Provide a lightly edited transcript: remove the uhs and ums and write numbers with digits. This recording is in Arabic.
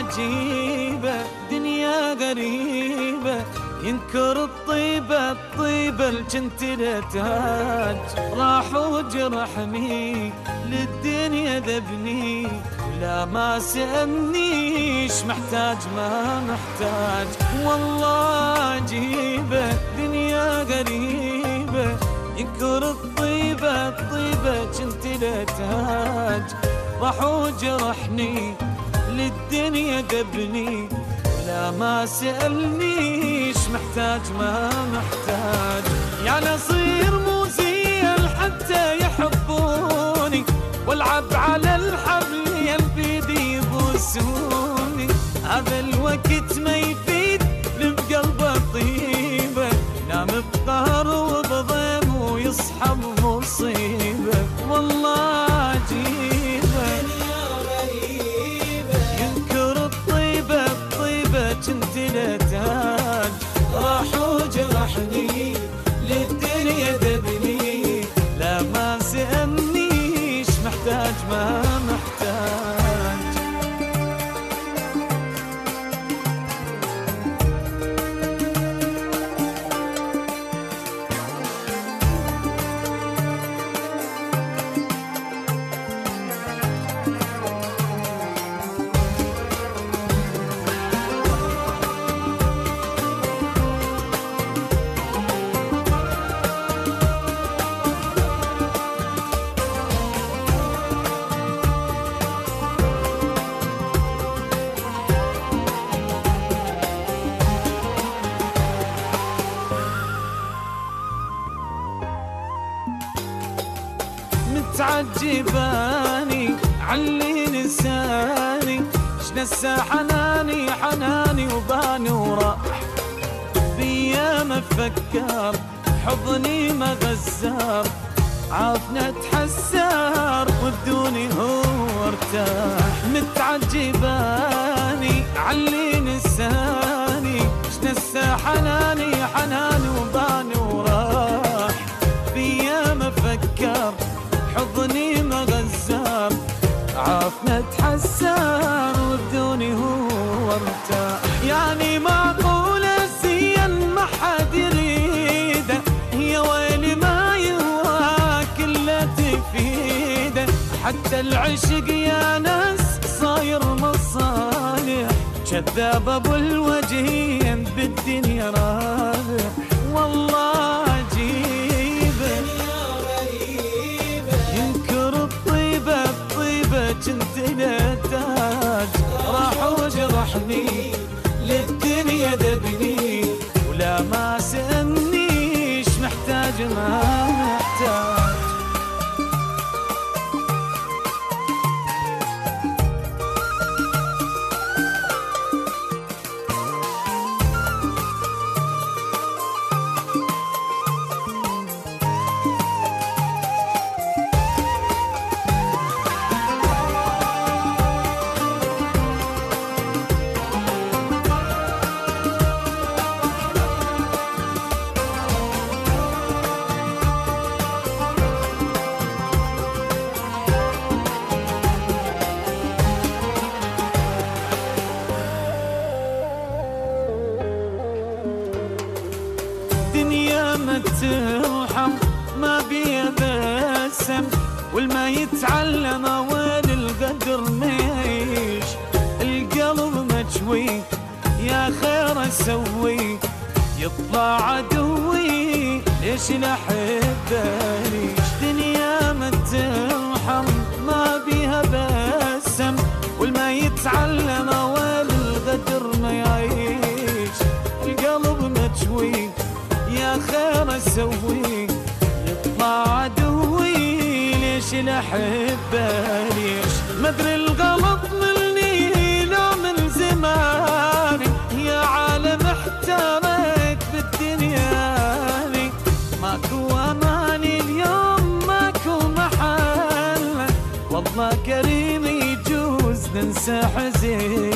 عجيبة دنيا غريبة، ينكر الطيبة الطيبة اللي كنت لتاج. راح وجرحني للدنيا ذبني، لا ما سألنيش محتاج ما محتاج. والله عجيبة دنيا غريبة، ينكر الطيبة الطيبة كنت لتاج. راح وجرحني للدنيا ذبني، لا ما سألنيش محتاج ما محتاج. يعني أصير مو زين حتى يحبوني، والعب على الحبل ينبيدي يبوسوني. هذا الوقت ما يفيد بقلبه طيبة، ينام بقهر وبضيم ويصحى بمصيبة. والله عجيبة ينكر الطيبة الطيبة كنت لتاج. راح وجرحني للدنيا ذبني، لا ما سألنيش محتاج ما محتاج. تعجباني علي لساني، شنسى حناني حناني وباني وراح. بيا ما فكر حضني ما غزار، عافنا تحسر وبدوني هو ارتاح. متعجباني علي لساني، شنسى حناني حناني وباني وراح. بيا ما فكر حضني ما غزار، عافنا تحسر وبدوني هو ارتاح. يعني معقولة زين ما حد يريده، يا ويلي ما يهواك الا تفيده. حتى العشق يا ناس صاير مصالح، كذاب ابو الوجهين بالدنيا رابح. والله عجيبة ينكر الطيبة الطيبة كنت لتاج. راح وجرحني للدنيا ذبني، ولا ما سألنيش محتاج ما محتاج. دنيا ما ترحم ما بيها بسم، والما يتعلم وين القدر ما يعيش. القلب مجوي يا خير اسوي، يطلع عدوي ليش لحب ليش. دنيا ما ترحم ما بيها بسم، والما يتعلم وين القدر ما يعيش. القلب مجوي يا خير اسوي، يطلع عدوي ليش لحبه ليش. مدري الغلط مني لو من زماني، يا عالم احتريت بالدنيا. ماكو اماني اليوم ماكو محل، والله كريم يجوز ننسى حزين.